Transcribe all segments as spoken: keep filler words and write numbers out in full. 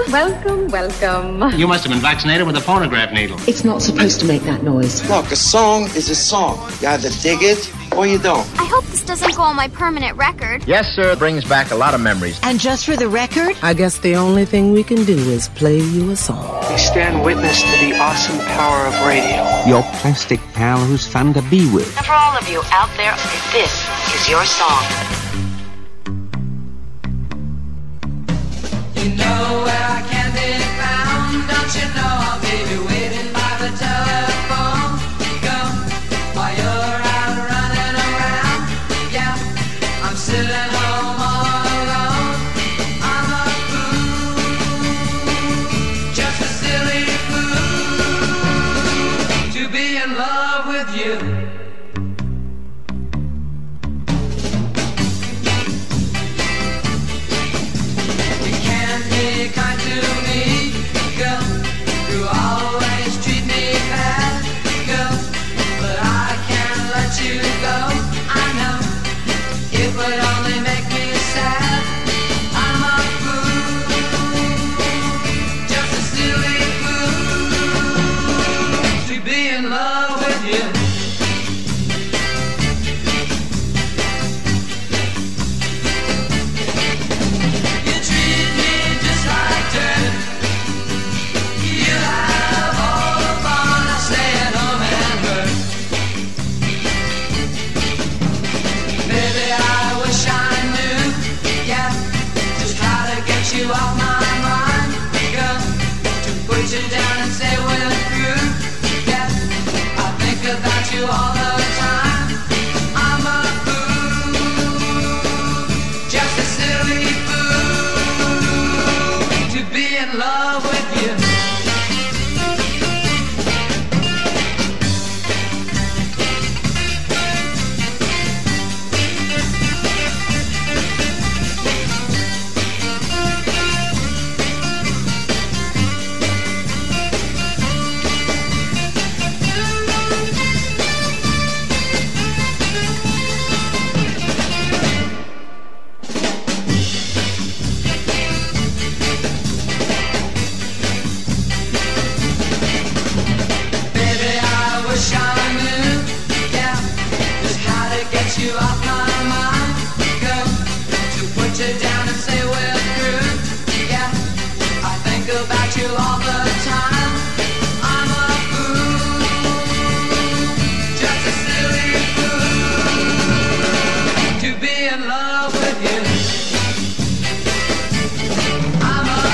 Welcome, welcome. You must have been vaccinated with a phonograph needle. It's not supposed to make that noise. Look, a song is a song. You either dig it or you don't. I hope this doesn't go on my permanent record. Yes, sir. It brings back a lot of memories. And just for the record, I guess the only thing we can do is play you a song. We stand witness to the awesome power of radio. Your plastic pal who's fun to be with. And for all of you out there, this is your song. You know where I can be found, don't you know I'll be waiting by the telephone. Come while you're out running around. Yeah, I'm sitting home all alone. I'm a fool, just a silly fool, to be in love with you. Kind to me, girl, you always treat me bad, girl, but I can't let you go. I know it would only make me sad. I'm a fool, just a silly fool, to be in love with you. You off my mind, girl, to put you down and say we're through. Yeah, I think about you all the time. I'm a fool, just a silly fool, to be in love with you. You off my mind, girl, to put you down and say we're through. Yeah, I think about you all the time. I'm a fool, just a silly fool, to be in love with you. I'm a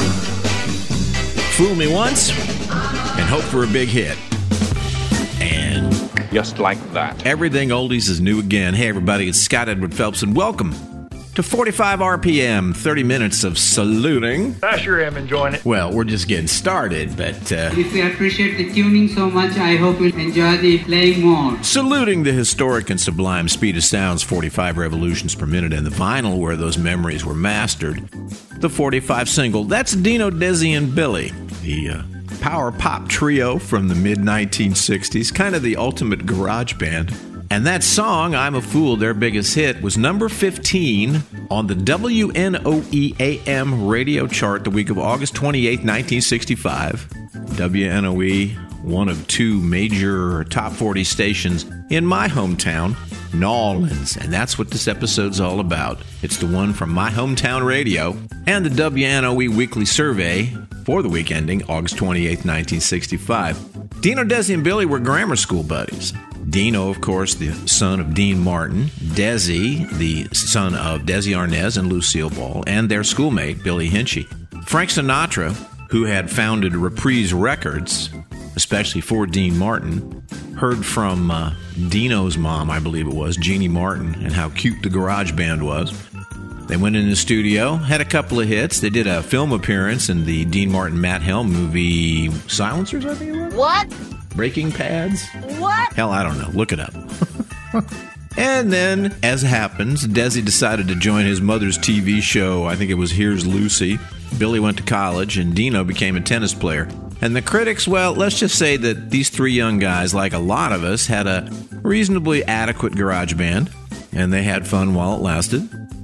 fool. Fool me once and hope for a big hit. And just like that, everything oldies is new again. Hey everybody, it's Scott Edward Phelps and welcome to forty-five R P M, thirty minutes of saluting. I sure am enjoying it. Well, we're just getting started, but uh, if you appreciate the tuning so much, I hope you enjoy the playing more. Saluting the historic and sublime speed of sounds, forty-five revolutions per minute, and the vinyl where those memories were mastered. The forty-five single, that's Dino, Desi, and Billy, the uh, power pop trio from the mid nineteen sixties, kind of the ultimate garage band. And that song, I'm a Fool, their biggest hit, was number fifteen on the W N O E A M radio chart the week of August twenty-eighth, nineteen sixty-five. W N O E, one of two major top forty stations in my hometown, New Orleans. And that's what this episode's all about. It's the one from my hometown radio and the W N O E Weekly Survey for the week ending August twenty-eighth, nineteen sixty-five. Dino, Desi, and Billy were grammar school buddies. Dino, of course, the son of Dean Martin. Desi, the son of Desi Arnaz and Lucille Ball, and their schoolmate, Billy Hinchy. Frank Sinatra, who had founded Reprise Records, especially for Dean Martin, heard from uh, Dino's mom, I believe it was, Jeannie Martin, and how cute the garage band was. They went in the studio, had a couple of hits. They did a film appearance in the Dean Martin, Matt Helm movie, Silencers, I think it was? What? Breaking Pads? What? Hell, I don't know. Look it up. And then, as happens, Desi decided to join his mother's T V show. I think it was Here's Lucy. Billy went to college, and Dino became a tennis player. And the critics, well, let's just say that these three young guys, like a lot of us, had a reasonably adequate garage band, and they had fun while it lasted.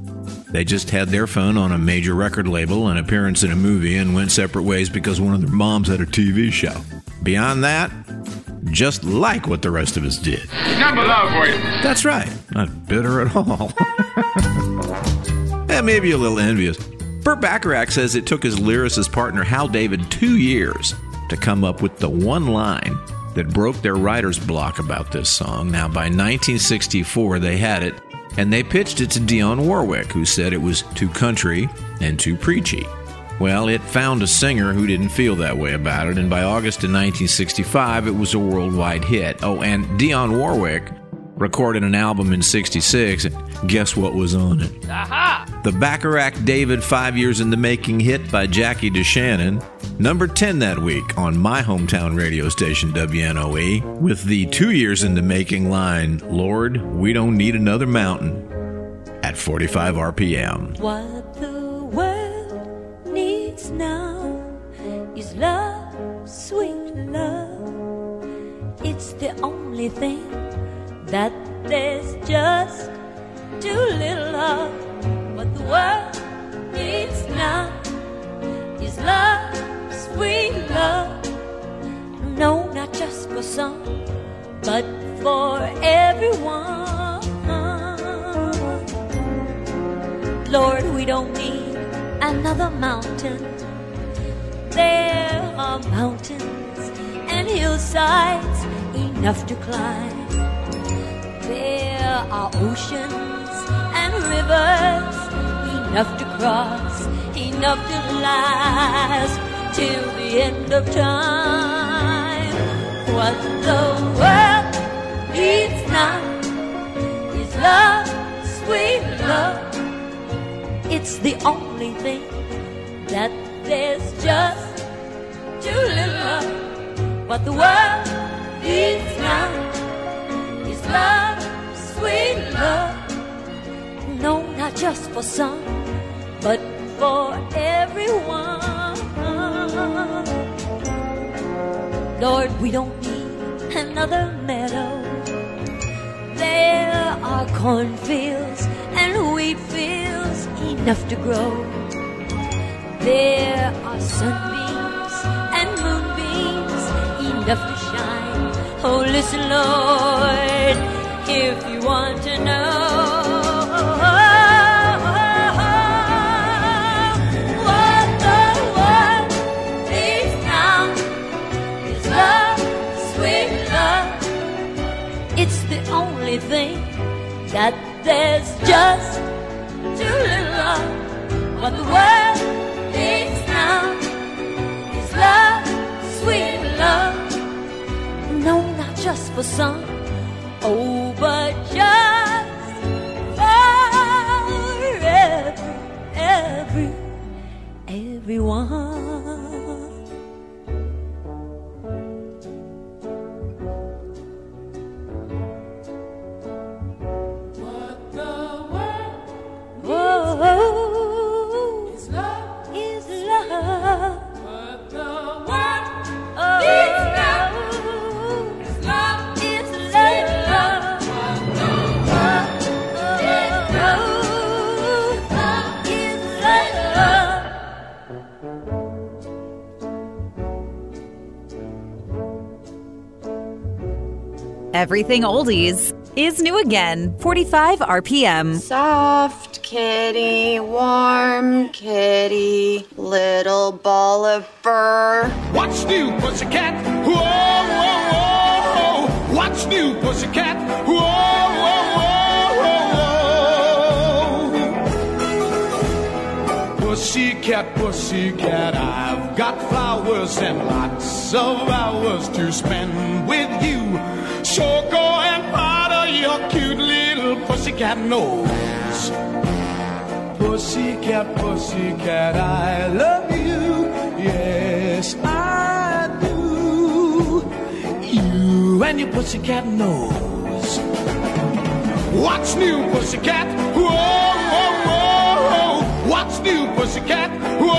They just had their fun on a major record label, an appearance in a movie, and went separate ways because one of their moms had a T V show. Beyond that, just like what the rest of us did. Number love for you. That's right. Not bitter at all. And maybe a little envious. Burt Bacharach says it took his lyricist partner Hal David two years to come up with the one line that broke their writer's block about this song. Now, by nineteen sixty-four, they had it, and they pitched it to Dionne Warwick, who said it was too country and too preachy. Well, it found a singer who didn't feel that way about it, and by August of nineteen sixty-five, it was a worldwide hit. Oh, and Dionne Warwick recorded an album in sixty-six, and guess what was on it? Aha! The Bacharach-David Five Years in the Making hit by Jackie DeShannon, number ten that week on my hometown radio station W N O E, with the Two Years in the Making line, Lord, we don't need another mountain, at forty-five R P M. What the world needs now is love, sweet love. It's the only thing that there's just too little of. What the world needs now is love, sweet love. No, not just for some, but for everyone. Lord, we don't need another mountain. There are mountains and hillsides enough to climb. There are oceans and rivers enough to cross, enough to last till the end of time. What the world needs now is love, sweet love. It's the only thing that there's just too little of. What the world needs now is love, sweet love. No, not just for some, but for everyone. Lord, we don't need another meadow. There are cornfields and wheat fields enough to grow. There are sunbeams and moonbeams enough to shine. Oh, listen, Lord, if you want to know what the world needs now is love, sweet love. It's the only thing that there's just too little of. What the world needs now is love, sweet love. No, not just for some, oh, but just for every, every, everyone. What the world oh, is love, is love. What the world oh, needs now. Everything oldies is new again. forty-five R P M. Soft kitty, warm kitty, little ball of fur. What's new, pussycat? Whoa, whoa, whoa. What's new, pussycat? Whoa, whoa, whoa, whoa. Pussycat, pussycat, I've got flowers and lots of hours to spend with you. So go and powder your cute little pussycat nose. Pussycat, pussycat, I love you. Yes, I do. You and your pussycat nose. What's new, pussycat? Whoa, whoa, whoa. What's new, pussycat? Whoa,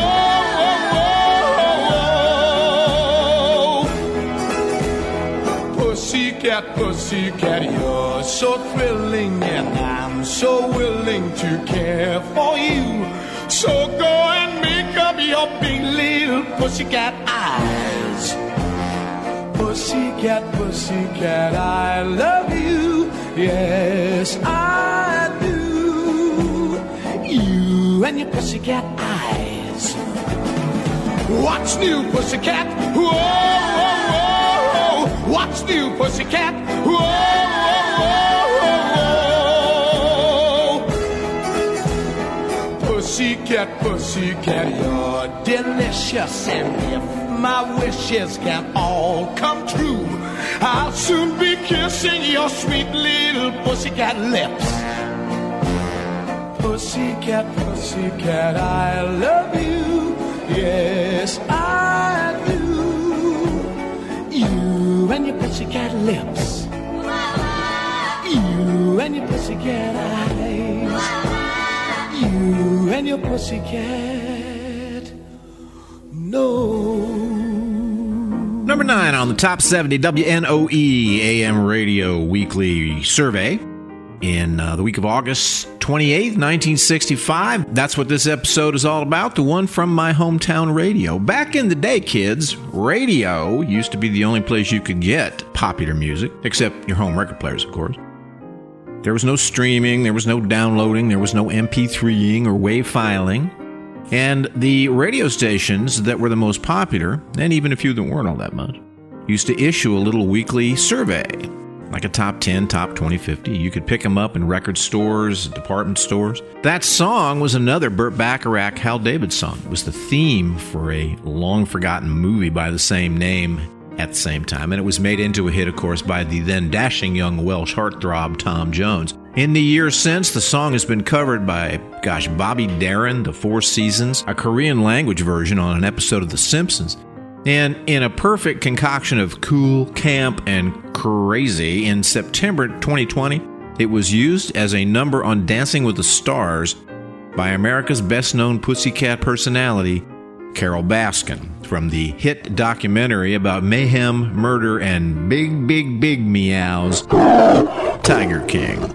whoa, whoa. Pussycat, Pussycat, pussycat, you're so thrilling, and I'm so willing to care for you. So go and make up your big little pussycat eyes. Pussycat, pussycat, I love you. Yes, I do. You and your pussycat eyes. What's new, pussycat? Whoa, whoa, whoa, whoa. What's new, pussycat? Whoa, whoa, whoa, whoa. Pussycat, pussycat, you're delicious. And if my wishes can all come true, I'll soon be kissing your sweet little pussycat lips. Pussycat, pussycat, I love you. Yes, I do. You and your pussycat lips. You and your pussycat eyes. You and your pussycat nose. Number nine on the Top seventy W N O E A M Radio Weekly Survey in uh, the week of August twenty-eighth, nineteen sixty-five. That's what this episode is all about, the one from my hometown radio. Back in the day, kids, radio used to be the only place you could get popular music, except your home record players, of course. There was no streaming, there was no downloading, there was no M P three-ing or wave filing. And the radio stations that were the most popular, and even a few that weren't all that much, used to issue a little weekly survey, like a top ten, top twenty, fifty. You could pick them up in record stores, department stores. That song was another Burt Bacharach, Hal David song. It was the theme for a long-forgotten movie by the same name at the same time, and it was made into a hit, of course, by the then dashing young Welsh heartthrob Tom Jones. In the years since, the song has been covered by, gosh, Bobby Darin, The Four Seasons, a Korean language version on an episode of The Simpsons. And in a perfect concoction of cool, camp, and crazy, in September twenty twenty, it was used as a number on Dancing with the Stars by America's best-known Pussycat personality, Carole Baskin, from the hit documentary about mayhem, murder, and big, big, big meows, Tiger King.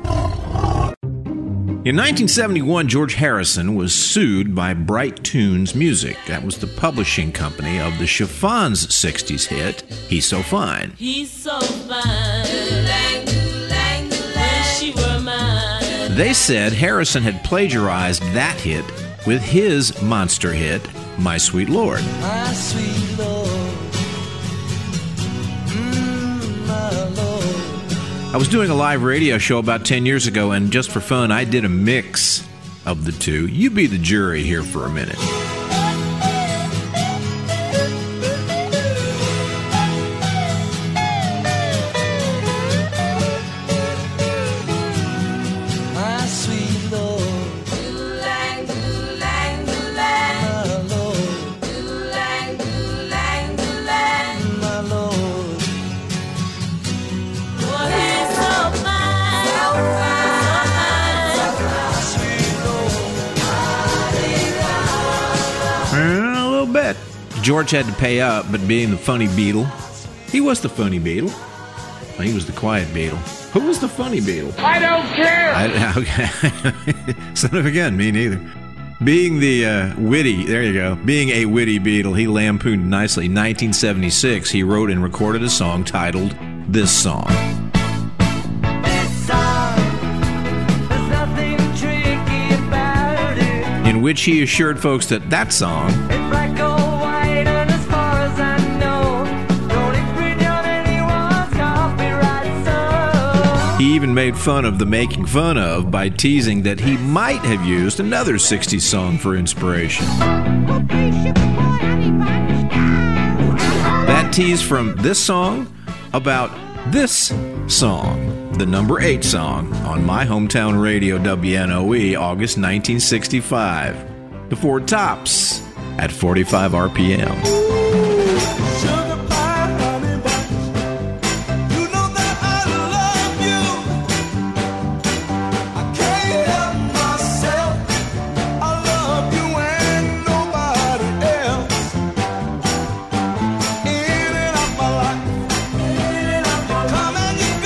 In nineteen seventy-one, George Harrison was sued by Bright Tunes Music. That was the publishing company of the Chiffons' sixties hit, He's So Fine. He's so fine. Wish you were mine. They said Harrison had plagiarized that hit with his monster hit, My Sweet Lord. My sweet Lord. Mm, my Lord. I was doing a live radio show about ten years ago, and just for fun, I did a mix of the two. You be the jury here for a minute. My sweet Lord. Doo-lang, doo-lang, doo-lang. My Lord. Doo-lang, doo-lang, doo-lang. My Lord. Well, he's so fine, so fine, so fine. Sweet Lord. Uh, a little bit. George had to pay up, but being the funny Beatle, he was the funny Beatle. He was the quiet Beatle. Who was the funny Beatle? I don't care! I, okay. Son of a gun, me neither. Being the uh, witty, there you go, being a witty Beatle, he lampooned nicely. In nineteen seventy-six, he wrote and recorded a song titled This Song. This song, there's nothing tricky about it. In which he assured folks that that song It's black or white, and as far as I know, don't infringe on anyone's copyright song. he even made fun of the making fun of by teasing that he might have used another sixties song for inspiration. That tease from this song about this song, the number eight song on my hometown radio W N O E, August nineteen sixty-five. The Four Tops at forty-five R P M. Come and you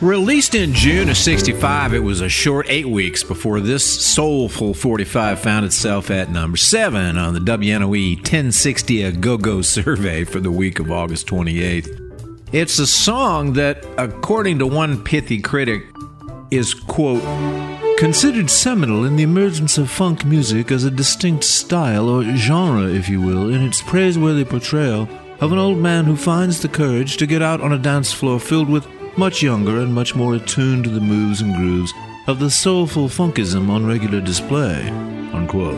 Released in June of sixty-five, it was a short eight weeks before this soulful forty-five found itself at number seven on the W N O E ten sixty A Go-Go survey for the week of August twenty-eighth. It's a song that, according to one pithy critic, is, quote, considered seminal in the emergence of funk music as a distinct style or genre, if you will, in its praiseworthy portrayal of an old man who finds the courage to get out on a dance floor filled with much younger and much more attuned to the moves and grooves of the soulful funkism on regular display, unquote.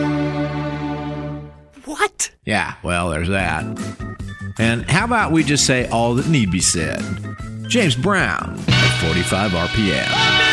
What? Yeah, well, there's that. And how about we just say all that need be said? James Brown at forty-five R P M.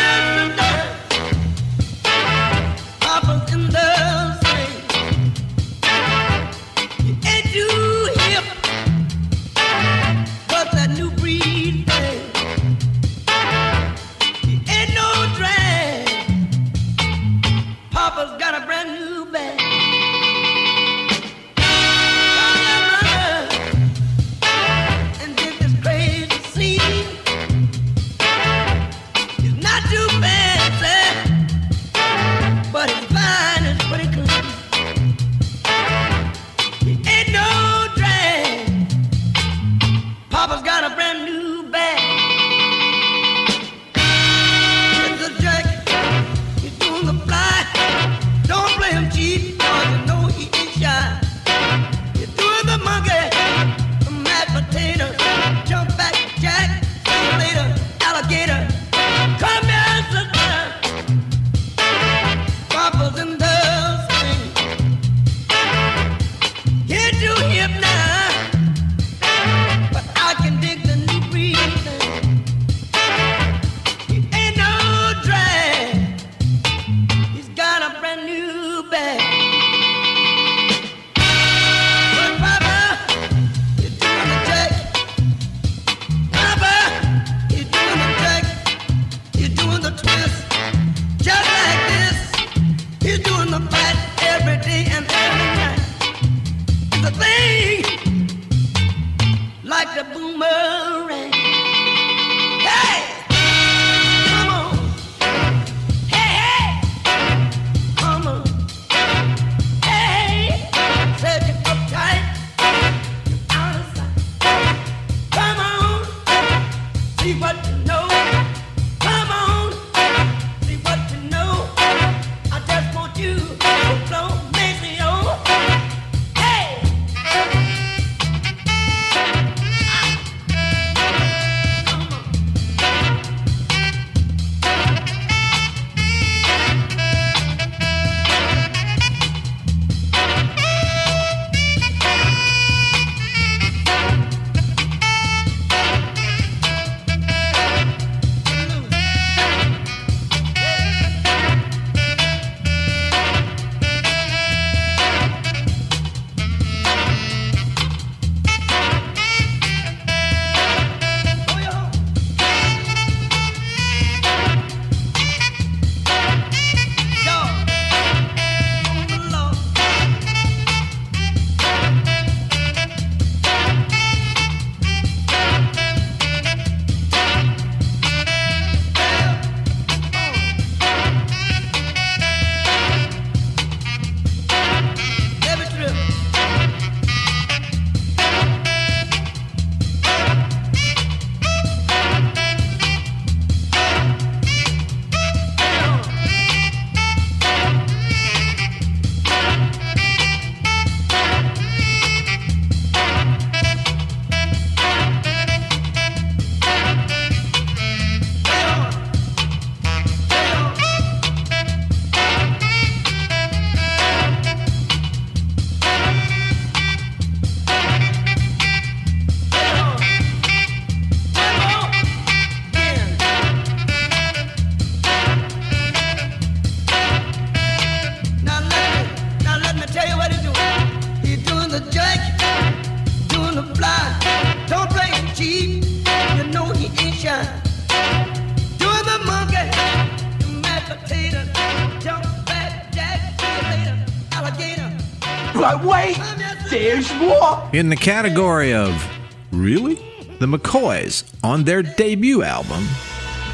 But wait, there's more. In the category of really, the McCoys on their debut album,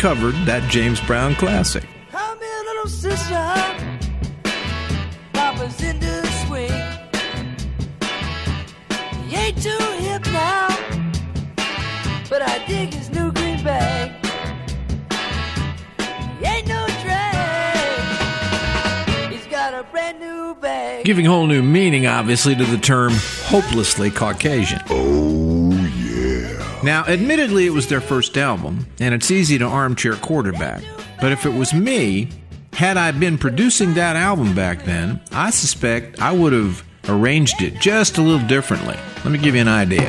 covered that James Brown classic. Come here, little sister. Papa's into the swing. He ain't too hip now, but I dig his new green bag. He ain't no drag. He's got a brand new bag. Giving whole new meaning, obviously, to the term hopelessly Caucasian. Oh, yeah. Now, admittedly, it was their first album, and it's easy to armchair quarterback. But if it was me, had I been producing that album back then, I suspect I would have arranged it just a little differently. Let me give you an idea.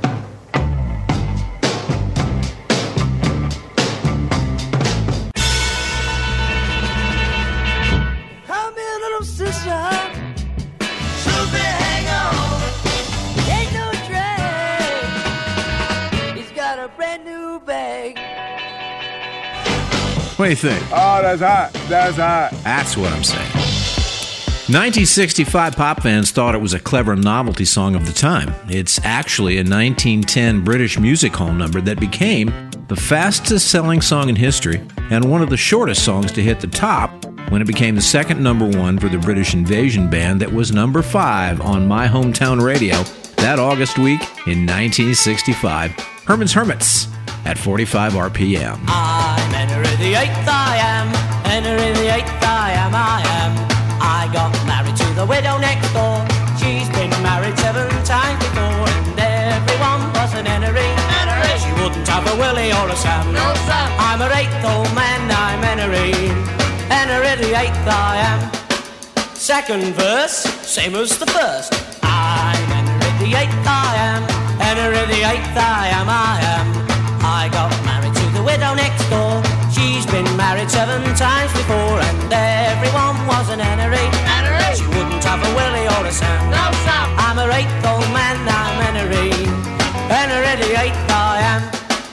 Come here, little sister. Sophie, hang on. Ain't no drag. He's got a brand new bag. What do you think? Oh, that's hot. That's hot. That's what I'm saying. nineteen sixty-five pop fans thought it was a clever novelty song of the time. It's actually a nineteen ten British music hall number that became the fastest-selling song in history and one of the shortest songs to hit the top when it became the second number one for the British Invasion Band that was number five on My Hometown Radio that August week in nineteen sixty-five. Herman's Hermits at forty-five R P M. I'm Henry the Eighth, I am. Henry the Eighth, I am, I am. I got married to the widow next door. She's been married seven times before, and everyone was an Henry. Henry. She wouldn't have a Willie or a Sam. No, Sam. I'm her eighth old man, I'm Henry. Henry the Eighth, I am. Second verse, same as the first. I'm Henry the Eighth, I am. Henry the Eighth, I am, I am. I got married to the widow next door. She's been married seven times before, and everyone was an Henry. Henry. She wouldn't have a Willie or a Sam. No, Sam. I'm her eighth old man, I'm Henry. Henry the Eighth, I am.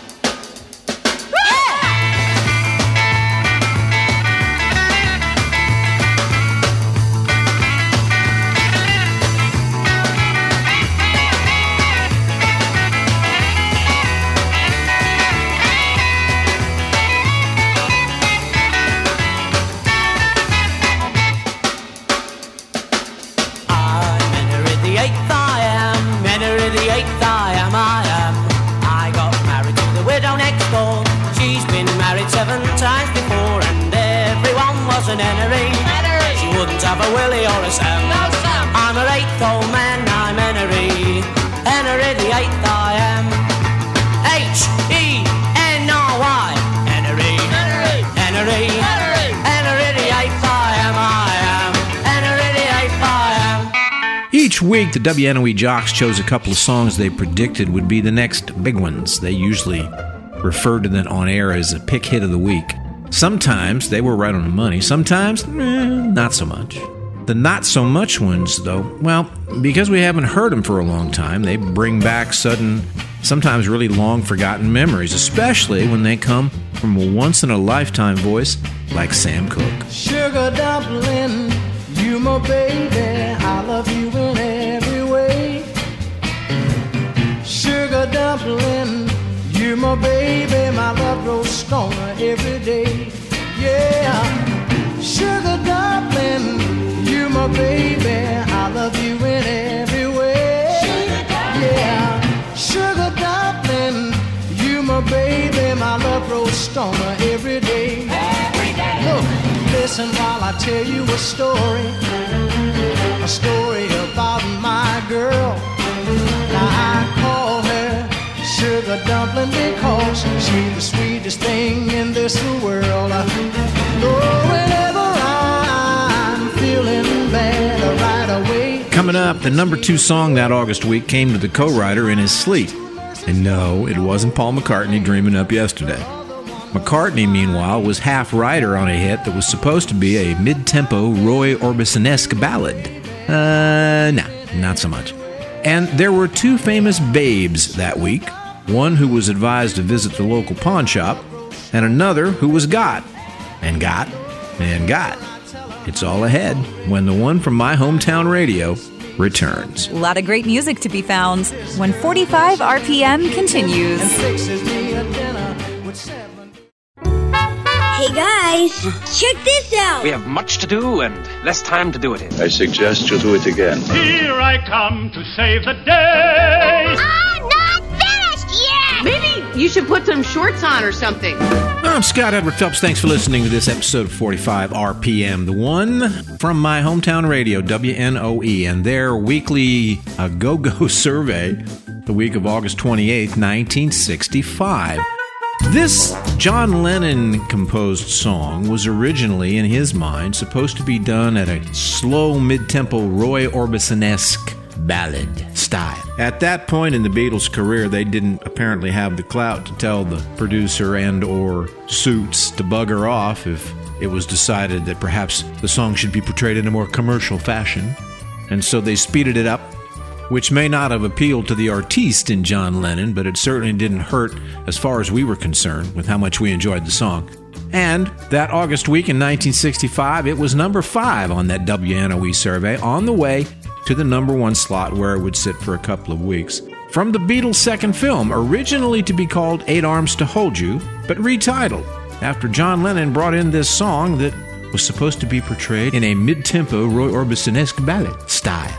An Henry. Henry. She wouldn't have a Willie or a Sam. No, Sam. I'm her eighth old man, I'm Henry. Henry the Eighth, I am. H E N R Y. Henry. Henry. Henry. Henry. Henry the Eighth, I am, I am. Henry the Eighth, I am. Each week, the W N O E jocks chose a couple of songs they predicted would be the next big ones. They usually referred to them on air as a pick hit of the week. Sometimes they were right on the money, sometimes eh, not so much. The not-so-much ones, though, well, because we haven't heard them for a long time, they bring back sudden, sometimes really long-forgotten memories, especially when they come from a once-in-a-lifetime voice like Sam Cooke. Sugar dumpling, you my baby, I love you in every way. Sugar dumpling, you my baby, my love grows stronger every day. Yeah, sugar dumpling, you my baby, I love you in every way. Yeah, sugar dumpling, you my baby, my love grows stronger every day. Look, listen while I tell you a story, a story about my girl. Now I call her sugar dumpling because she's the sweetest thing in this world. Oh, whenever I'm feeling bad right away. Coming up, the number two song that August week came to the co-writer in his sleep. And no, it wasn't Paul McCartney dreaming up yesterday. McCartney, meanwhile, was half writer on a hit that was supposed to be a mid-tempo Roy Orbison-esque ballad. Uh, no, not so much. And there were two famous babes that week. One who was advised to visit the local pawn shop, and another who was got, and got, and got. It's all ahead when the one from My Hometown Radio returns. A lot of great music to be found when forty-five R P M continues. Hey guys, check this out. We have much to do and less time to do it in. I suggest you do it again. Here I come to save the day. I'm not finished yet. Maybe you should put some shorts on or something. I'm Scott Edward Phelps. Thanks for listening to this episode of forty-five R P M, the one from my hometown radio, W N O E, and their weekly uh, Go-Go survey, the week of August twenty-eighth, nineteen sixty-five. This John Lennon-composed song was originally, in his mind, supposed to be done at a slow, mid-tempo, Roy Orbison-esque ballad style. At that point in the Beatles' career, they didn't apparently have the clout to tell the producer and or Suits to bugger off if it was decided that perhaps the song should be portrayed in a more commercial fashion. And so they speeded it up, which may not have appealed to the artiste in John Lennon, but it certainly didn't hurt as far as we were concerned with how much we enjoyed the song. And that August week in nineteen sixty-five, it was number five on that W N O E survey, on the way to the number one slot where it would sit for a couple of weeks. From the Beatles' second film, originally to be called Eight Arms to Hold You, but retitled after John Lennon brought in this song that was supposed to be portrayed in a mid-tempo Roy Orbison-esque ballad style.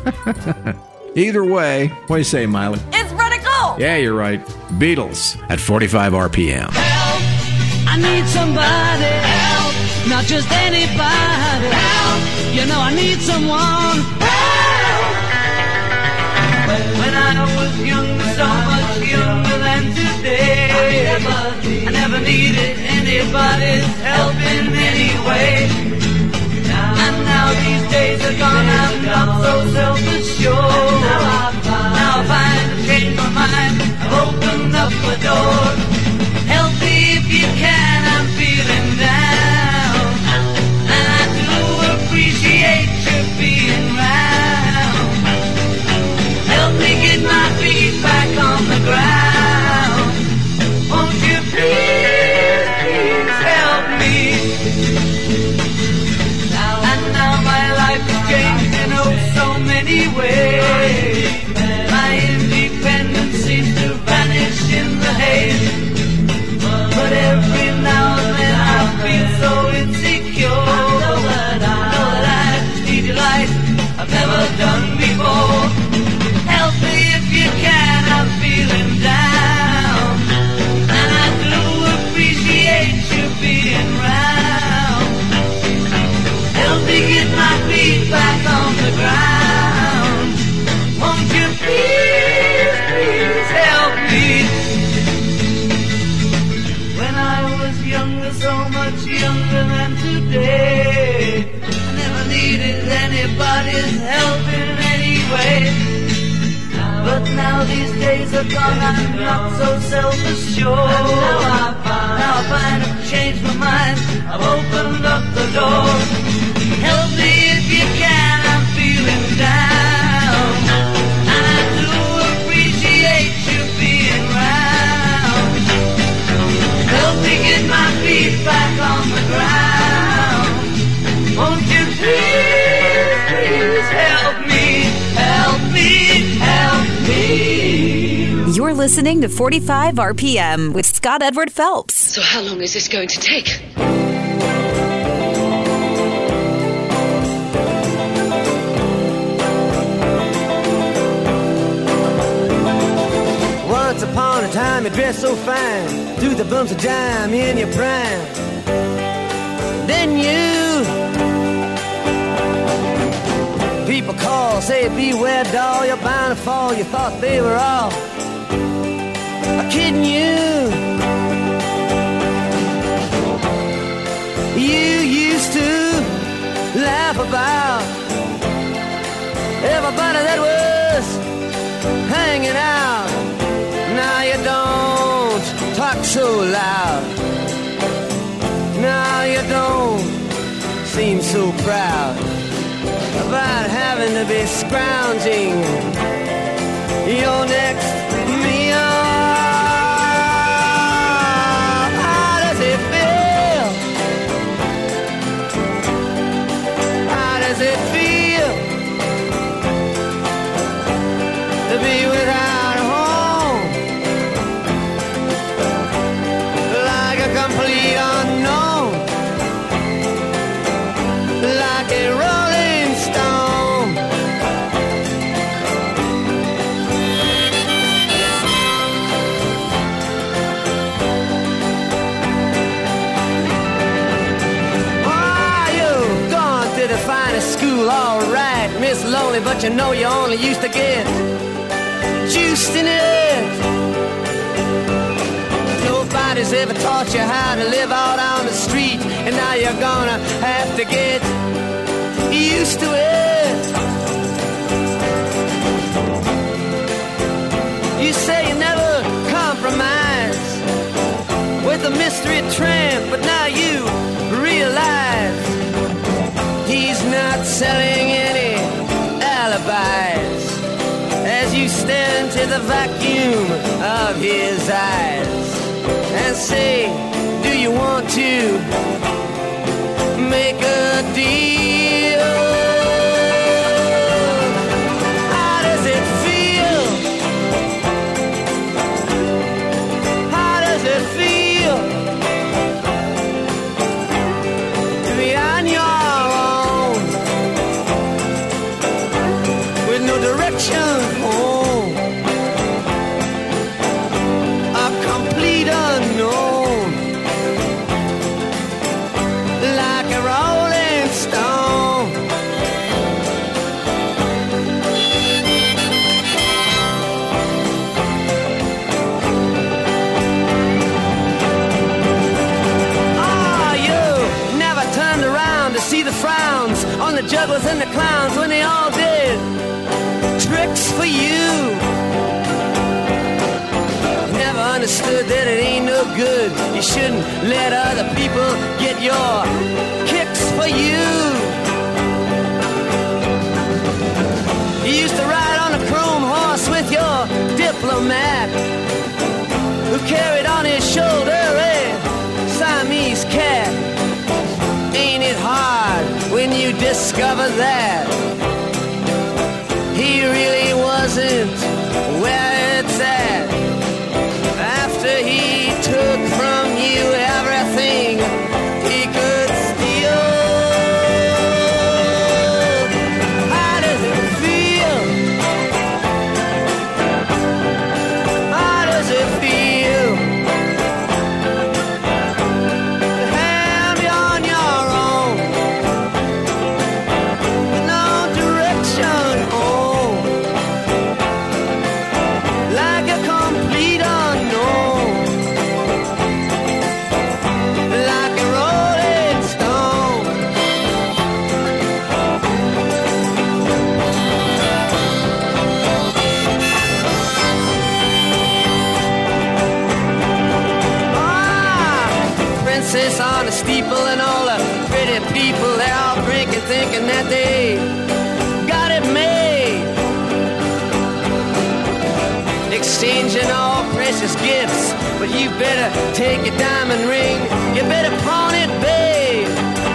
Either way, what do you say, Miley? It's radical! Yeah, you're right. Beatles at forty-five R P M. Help! I need somebody. Help! Not just anybody. Help! You know I need someone. Help! When I was younger, so much younger than today, I never needed anybody's help in any way. And now these days are gone, I'm not so self-assured. Now I find, now I find I've changed my mind, I've opened up the door. Help me if you can, I'm feeling down. And I do appreciate you being round. Help me get my feet back on the ground. Won't you please, please help me? Changed in oh so many ways. My independence seems to vanish in the haze. But every now and then I feel so insecure. I know that I, know that I just need your light I've never done before. Help me if you can, I'm feeling down. And I do appreciate you being round. Help me get my feet back on the ground. Won't you please, please help me? When I was younger, so much younger than today, I never needed anybody's help in any way. But now these days are gone, I'm not so self-assured. Now I find, now I find I've changed my mind, I've opened up the door. Help me if you can, I'm feeling down. And I do appreciate you being round. Help me get my feet back on the ground. Won't you please, please help me, help me, help me. You're listening to forty-five R P M with Scott Edward Phelps. So how long is this going to take? Once upon a time you dressed so fine, threw the bumps of dime in your prime. Then you, people call, say beware doll, you're bound to fall. You thought they were all kidding you. You used to laugh about everybody that was hanging out. Now you don't talk so loud. Now you don't seem so proud about having to be scrounging your next meal. How does it feel? How does it feel to be without a home? Like a complete unknown. this lonely, but you know you only used to get juiced in it. Nobody's ever taught you how to live out on the street, and now you're gonna have to get used to it. You say you never compromise with a mystery tramp, but now you realize he's not selling any alibis as you stare into the vacuum of his eyes and say, do you want to make a deal? How does it feel? How does it feel to be on your own with no direction home? A complete unknown, like a rolling stone. Ah, you never turned around to see the frowns on the jugglers and the clowns when they all did tricks for you. Never understood that it ain't no good. You shouldn't let other people get your kicks for you. You used to ride on a chrome horse with your diplomat, who carried on his shoulder a Siamese cat. Ain't it hard when you discover that he really wasn't where it's at? After he took from you everything he could steal. How does it feel? How does it feel to have you on your own with no direction home, like a complete unknown, like a rolling stone? Ah, princess on the steeple and all the pretty people, they're all drinking, thinking that they got it made, exchanging all precious gifts. But you better take your diamond ring, you better pawn it, babe.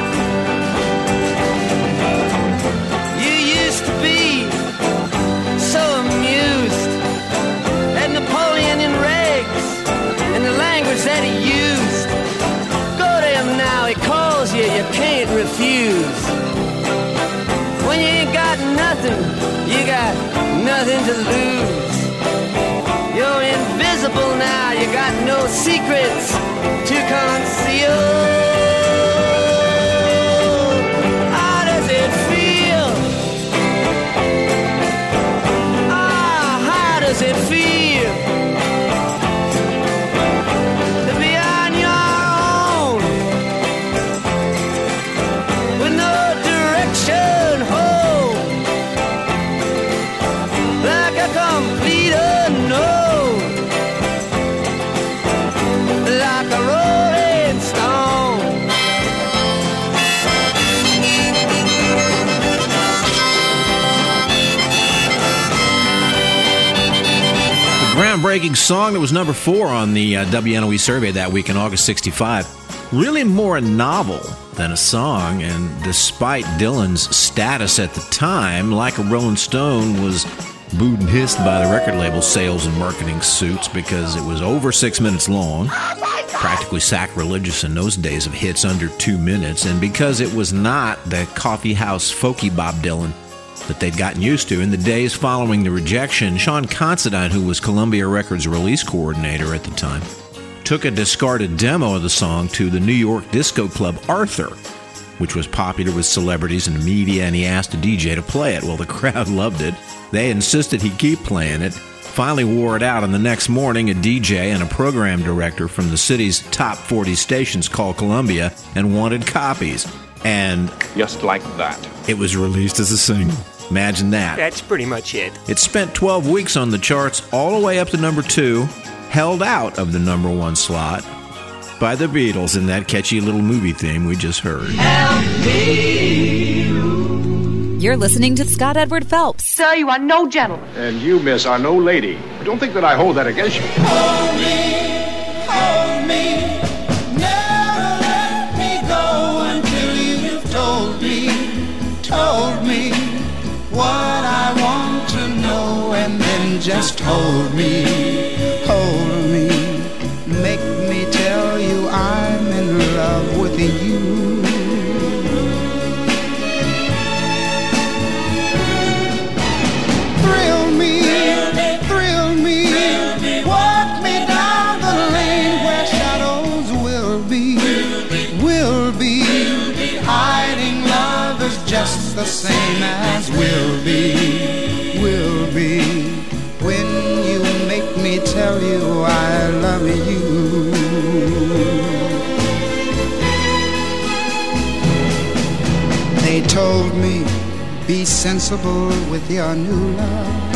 You used to be so amused at Napoleon in rags and the language that he used. Go to him now, he calls you, you can't refuse. When you ain't got nothing, you got nothing to lose. You're invisible now, you got no secrets to conceal. How does it feel? Ah, how does it feel to be on your own with no direction home, like a complete unknown, like a rolling stone? The groundbreaking song that was number four on the uh, W N O E survey that week in August sixty-five. Really more a novel than a song, and despite Dylan's status at the time, Like a Rolling Stone was booed and hissed by the record label sales and marketing suits because it was over six minutes long, practically sacrilegious in those days of hits under two minutes, and because it was not the coffee house folky Bob Dylan that they'd gotten used to. In the days following the rejection, Sean Considine, who was Columbia Records release coordinator at the time, took a discarded demo of the song to the New York disco club Arthur which was popular with celebrities and the media, and he asked a D J to play it. Well, the crowd loved it. They insisted he keep playing it. Finally wore it out, and the next morning a D J and a program director from the city's top forty stations called Columbia and wanted copies. And just like that, it was released as a single. Imagine that. That's pretty much it. It spent twelve weeks on the charts, all the way up to number two, held out of the number one slot by the Beatles in that catchy little movie theme we just heard. Help me. You're listening to Scott Edward Phelps. Sir, you are no gentleman. And you, miss, are no lady. Don't think that I hold that against you. Hold me, hold me. Never let me go until you've told me, told me what I want to know, and then just hold me, hold me. Make me tell you I'm in love with you. Thrill me, thrill me, walk me down the lane where shadows will be, will be. Hiding love is just the same as will be, will be. When you make me tell you I love you. They told me, be sensible with your new love.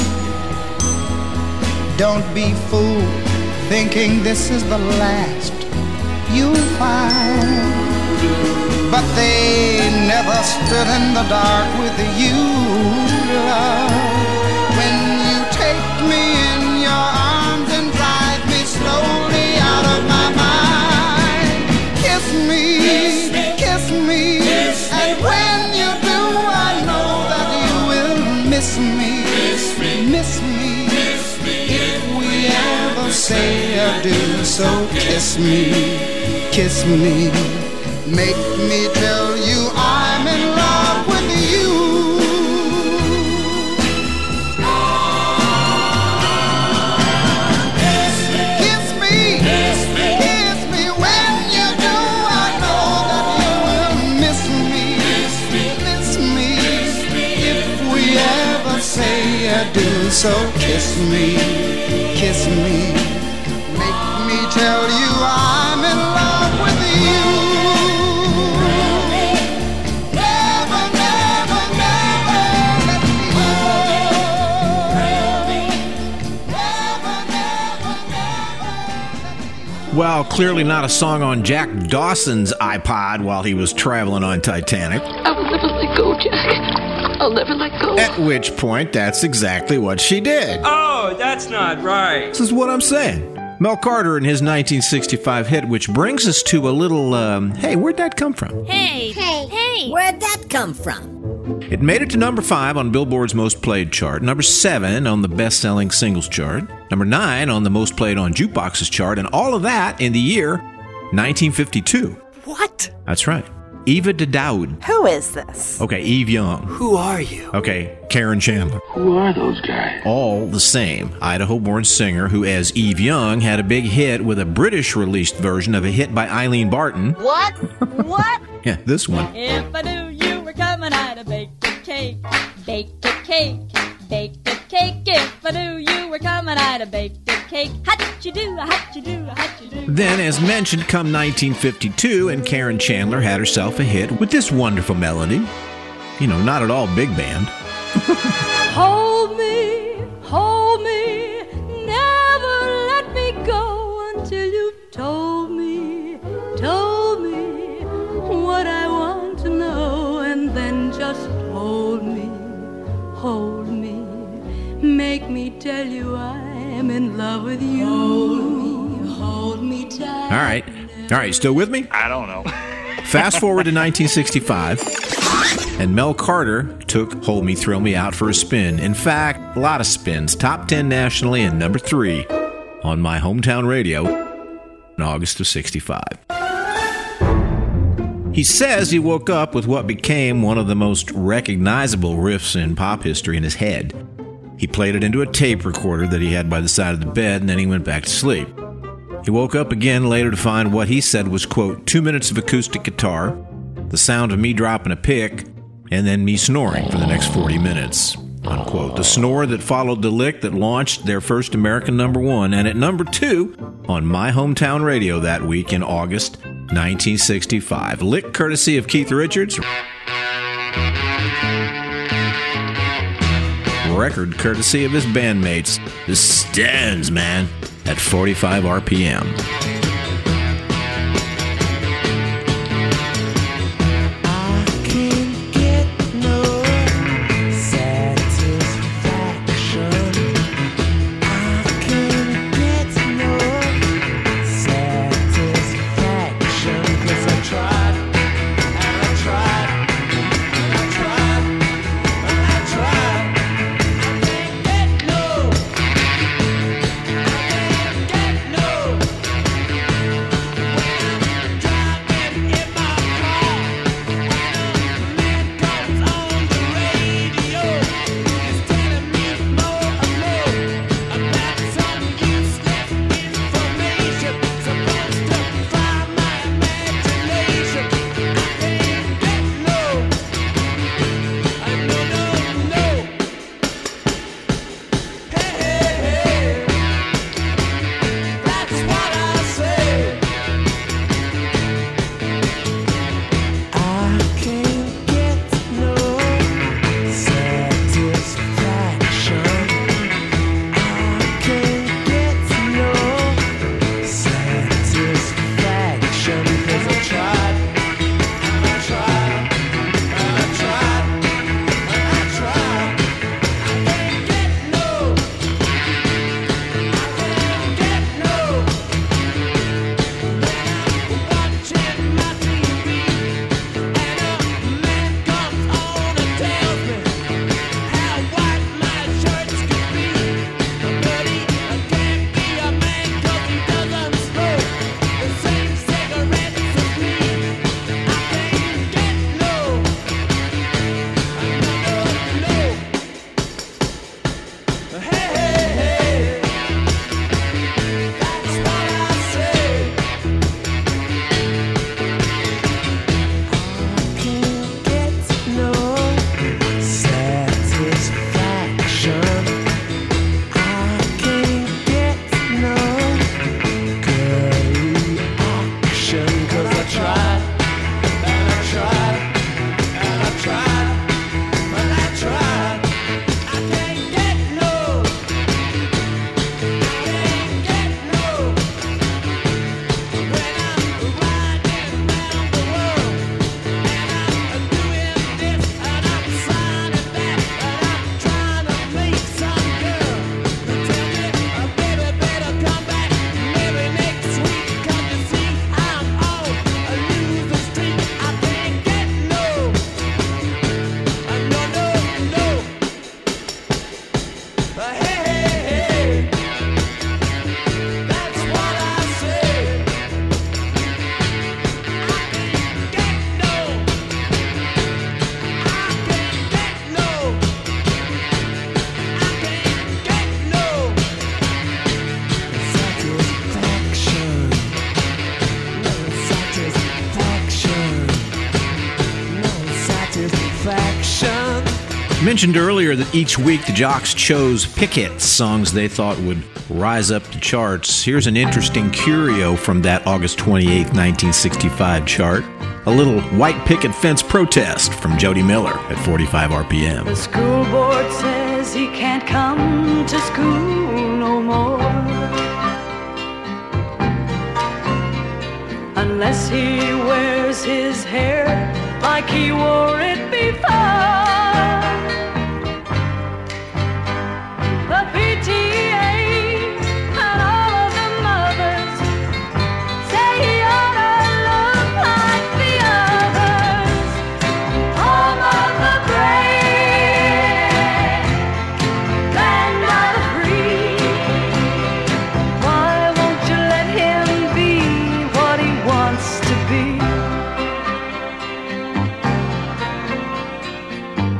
Don't be fooled thinking this is the last you'll find. But they never stood in the dark with you, love. When you take me in your arms and drive me slowly out of my mind, kiss me, kiss me, and when you do, I know that you will miss me, miss me, if we ever say adieu. So kiss me, kiss me, make me tell you I'm in love with you. Say I do, so kiss me, kiss me, make me tell you I'm in love with you. Never, never, never let me go. Never, never, never. Well, clearly not a song on Jack Dawson's iPod while he was traveling on Titanic. I will never let go, Jack. I'll never let go. At which point, that's exactly what she did. Oh, that's not right. This is what I'm saying. Mel Carter and his nineteen sixty-five hit, which brings us to a little, um, hey, where'd that come from? Hey, hey, hey, where'd that come from? It made it to number five on Billboard's Most Played chart, number seven on the Best-Selling Singles chart, number nine on the Most Played on Jukeboxes chart, and all of that in the year nineteen fifty-two. What? That's right. Eva Dowd. Who is this? Okay, Eve Young. Who are you? Okay, Karen Chandler. Who are those guys? All the same. Idaho-born singer who, as Eve Young, had a big hit with a British-released version of a hit by Eileen Barton. What? What? Yeah, this one. If I knew you were coming, I'd have baked a cake, baked a cake, baked a cake. If I knew you were coming, I'd have baked a cake. How'd you do, how'd you do, how'd you do? Then, as mentioned, come nineteen fifty-two, and Karen Chandler had herself a hit with this wonderful melody. You know, not at all big band. Hold me, hold me, never let me go until you've told me, told me what I want to know, and then just hold me, hold me, make me tell you I'm in love with you. Hold me, hold me tight. All right. All right, still with me? I don't know. Fast forward to nineteen sixty-five, and Mel Carter took Hold Me, Thrill Me out for a spin. In fact, a lot of spins. Top ten nationally and number three on my hometown radio in August of sixty-five. He says he woke up with what became one of the most recognizable riffs in pop history in his head. He played it into a tape recorder that he had by the side of the bed, and then he went back to sleep. He woke up again later to find what he said was, quote, two minutes of acoustic guitar, the sound of me dropping a pick, and then me snoring for the next forty minutes. Unquote. The snore that followed the lick that launched their first American number one, and at number two on my hometown radio that week in August nineteen sixty-five. Lick courtesy of Keith Richards. Record courtesy of his bandmates, the Stones, man, at forty-five R P M. Mentioned earlier that each week the Jocks chose pick hits, songs they thought would rise up the charts. Here's an interesting curio from that August twenty-eighth, nineteen sixty-five chart. A little white picket fence protest from Jody Miller at forty-five R P M. The school board says he can't come to school no more unless he wears his hair like he wore it before. The P T A and all of the mothers say he ought to look like the others. Home of the brave, land of the free. Why won't you let him be what he wants to be?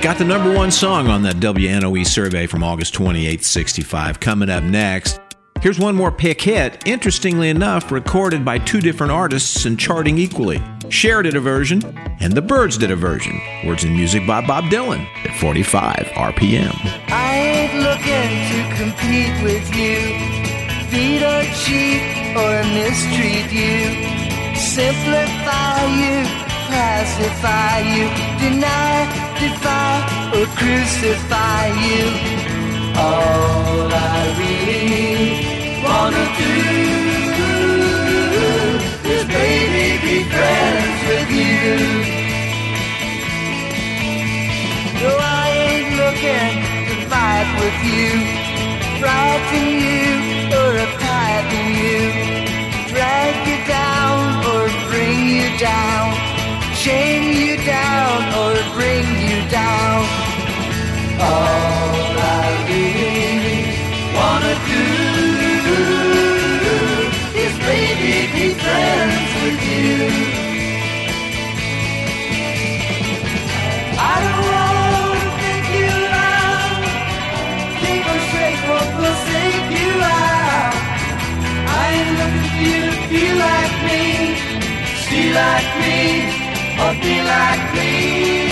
Got the number one song on that W N O E survey from August twenty-eighth, sixty-five. Coming up next, here's one more pick hit, interestingly enough, recorded by two different artists and charting equally. Cher did a version, and the Byrds did a version. Words and music by Bob Dylan at forty-five R P M. I ain't looking to compete with you, beat or cheat or mistreat you, simplify you, pacify you, deny, defy, or crucify you. All I really wanna do is baby be friends with you. No, I ain't looking to fight with you, frighten you or apply you, drag you down or bring you down, chain you down or bring you down. All I really wanna do is baby be friends with you. I don't wanna think you out, keep her straight, won't forsake you out. I ain't looking for you to feel like me, see like me, or be like me.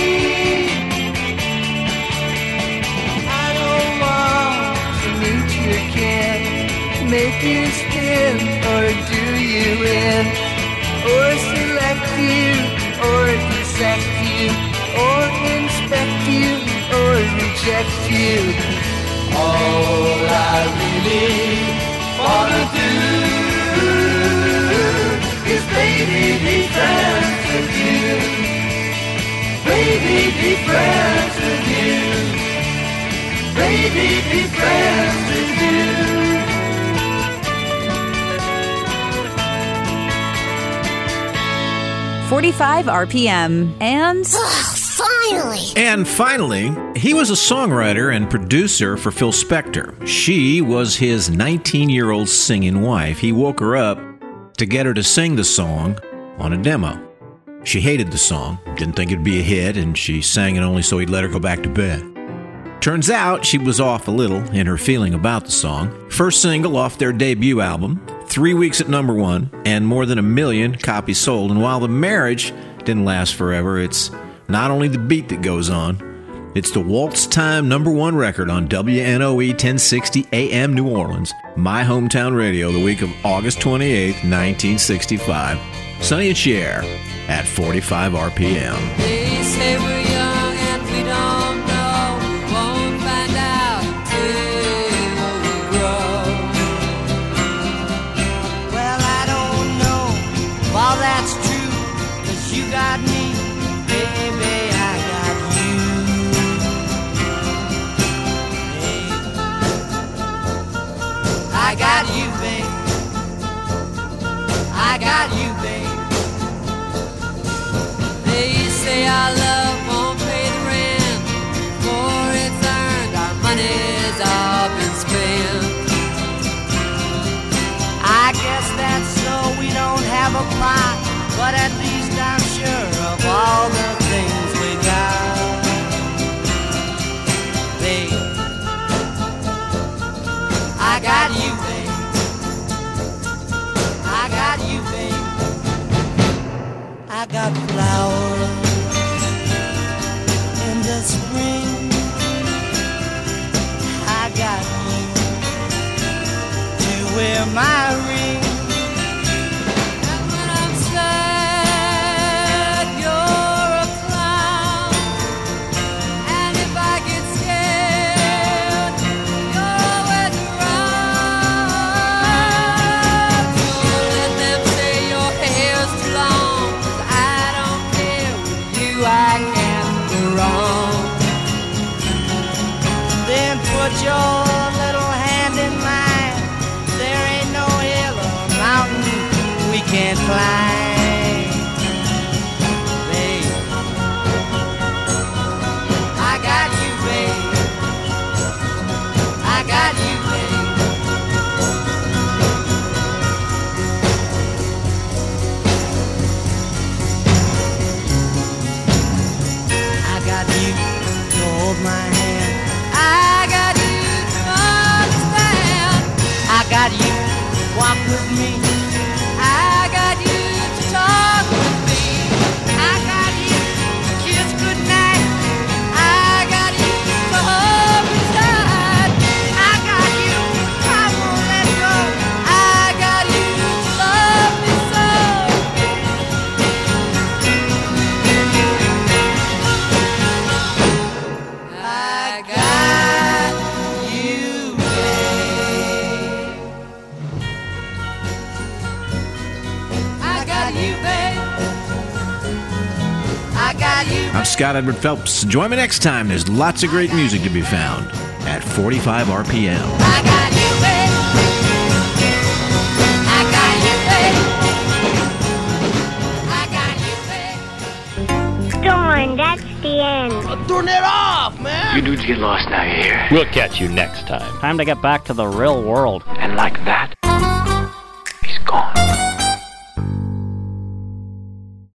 I don't want to meet you again, make you spin or do you in, or select you or dissect you, or inspect you or reject you. All I really wanna do is baby be friends with you, baby be friends with you, baby be friends with you. forty-five R P M. And finally. And finally, he was a songwriter and producer for Phil Spector. She was his nineteen-year-old singing wife. He woke her up to get her to sing the song on a demo. She hated the song, didn't think it'd be a hit, and she sang it only so he'd let her go back to bed. Turns out she was off a little in her feeling about the song. First single off their debut album, three weeks at number one, and more than a million copies sold. And while the marriage didn't last forever, it's not only the beat that goes on, it's the waltz time number one record on W N O E ten sixty A M New Orleans, my hometown radio, the week of August twenty-eighth, nineteen sixty-five. Sonny and Cher at forty-five R P M. They say we're young and we don't know, won't find out till we grow. Well, I don't know if all that's true, 'cause you got me, baby, I got you. Hey. I got you, babe. I got you, babe. They say our love won't pay the rent, for it's earned, our money's all been spent. I guess that's so we don't have a plot, but at least I'm sure of all the things we got. Babe, I got you, babe. I got you, babe. I got flowers in the spring. I got you to wear my ring. And when I'm sad, you're a clown. And if I get scared, you're always around. Don't let them say your hair's too long, 'cause I don't care. With you I can't go wrong. Then put your little hand in mine. There ain't no hill or mountain we can't climb. Babe, I got you, babe. I got you, babe. I got you, no I'm Scott Edward Phelps. Join me next time. There's lots of great music to be found at forty-five R P M. I got you, babe. I got you, babe. I got you, babe. Darn, that's the end. Oh, turn that off, man! You dudes get lost now, you hear? We'll catch you next time. Time to get back to the real world. And like that,